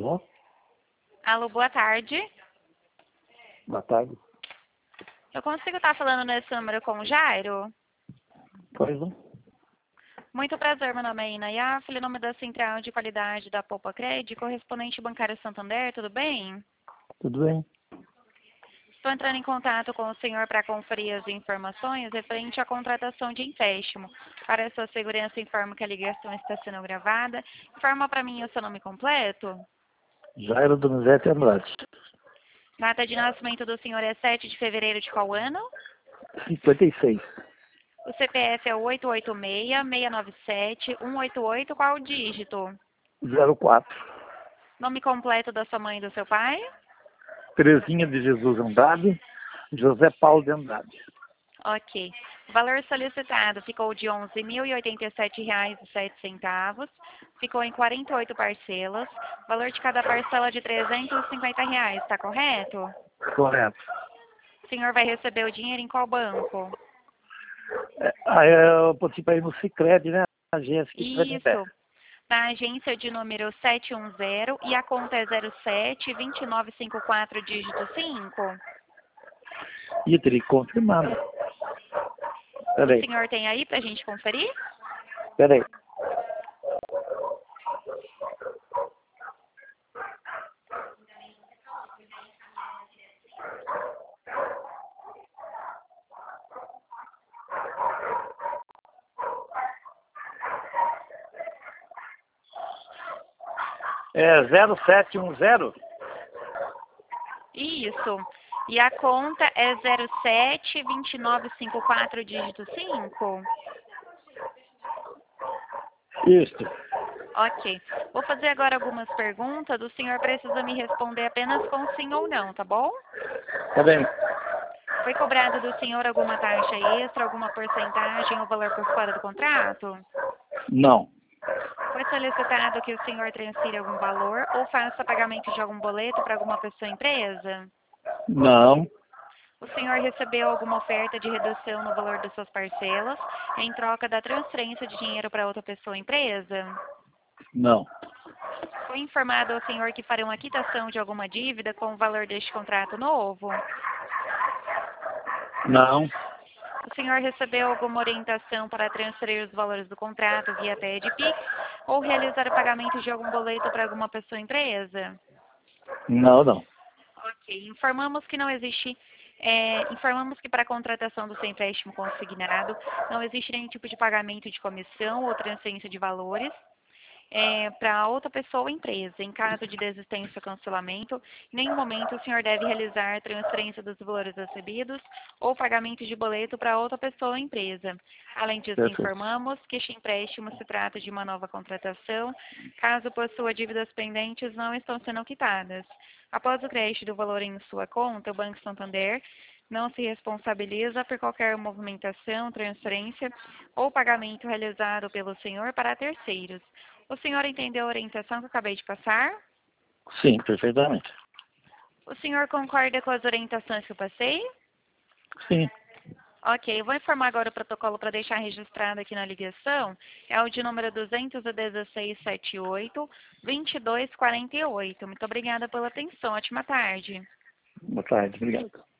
Alô? Alô, boa tarde. Boa tarde. Eu consigo estar falando nesse número com o Jairo? Pois não? Muito prazer, meu nome é Inaya, filho nome da Central de Qualidade da Poupa Crédito, correspondente bancário Santander, tudo bem? Tudo bem? Estou entrando em contato com o senhor para conferir as informações referente à contratação de empréstimo. Para a sua segurança, informo que a ligação está sendo gravada. Informa para mim o seu nome completo. Jairo Donizete Andrade. Data de nascimento do senhor é 7 de fevereiro de qual ano? 56. O CPF é o 886-697-188, qual o dígito? 04. Nome completo da sua mãe e do seu pai? Terezinha de Jesus Andrade. José Paulo de Andrade. Ok. O valor solicitado ficou de R$ 11.087,07. Ficou em 48 parcelas. O valor de cada parcela de R$ 350, está correto? Correto. O senhor vai receber o dinheiro em qual banco? Eu participei no Sicredi, né? A agência que tiver em pé. Isso. Na agência de número 710 e a conta é 07-2954, dígito 5. E eu teria que confirmar, né? O Peraí. senhor tem aí para a gente conferir? Peraí. É 0710? Isso. E a conta é 07-2954, dígito 5? Isso. Ok. Vou fazer agora algumas perguntas. O senhor precisa me responder apenas com sim ou não, tá bom? Tá bem. Foi cobrado do senhor alguma taxa extra, alguma porcentagem ou valor por fora do contrato? Não. Foi solicitado que o senhor transfira algum valor ou faça pagamento de algum boleto para alguma pessoa ou empresa? Não. O senhor recebeu alguma oferta de redução no valor das suas parcelas em troca da transferência de dinheiro para outra pessoa ou empresa? Não. Foi informado ao senhor que farão a quitação de alguma dívida com o valor deste contrato novo? Não. O senhor recebeu alguma orientação para transferir os valores do contrato via TED-Pix ou realizar o pagamento de algum boleto para alguma pessoa ou empresa? Não. Ok. Informamos que para a contratação do seu empréstimo consignado não existe nenhum tipo de pagamento de comissão ou transferência de valores para outra pessoa ou empresa. Em caso de desistência ou cancelamento, em nenhum momento o senhor deve realizar transferência dos valores recebidos ou pagamento de boleto para outra pessoa ou empresa. Além disso, Perfeito. informamos que este empréstimo se trata de uma nova contratação, caso possua dívidas pendentes não estão sendo quitadas. Após o crédito do valor em sua conta, o Banco Santander não se responsabiliza por qualquer movimentação, transferência ou pagamento realizado pelo senhor para terceiros. O senhor entendeu a orientação que eu acabei de passar? Sim, perfeitamente. O senhor concorda com as orientações que eu passei? Sim. Ok, eu vou informar agora o protocolo para deixar registrado aqui na ligação. É o de número 21678-2248. Muito obrigada pela atenção. Ótima tarde. Boa tarde. Obrigado.